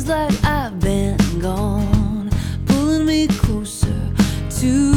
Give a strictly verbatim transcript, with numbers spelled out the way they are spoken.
feels like I've been gone, pulling me closer to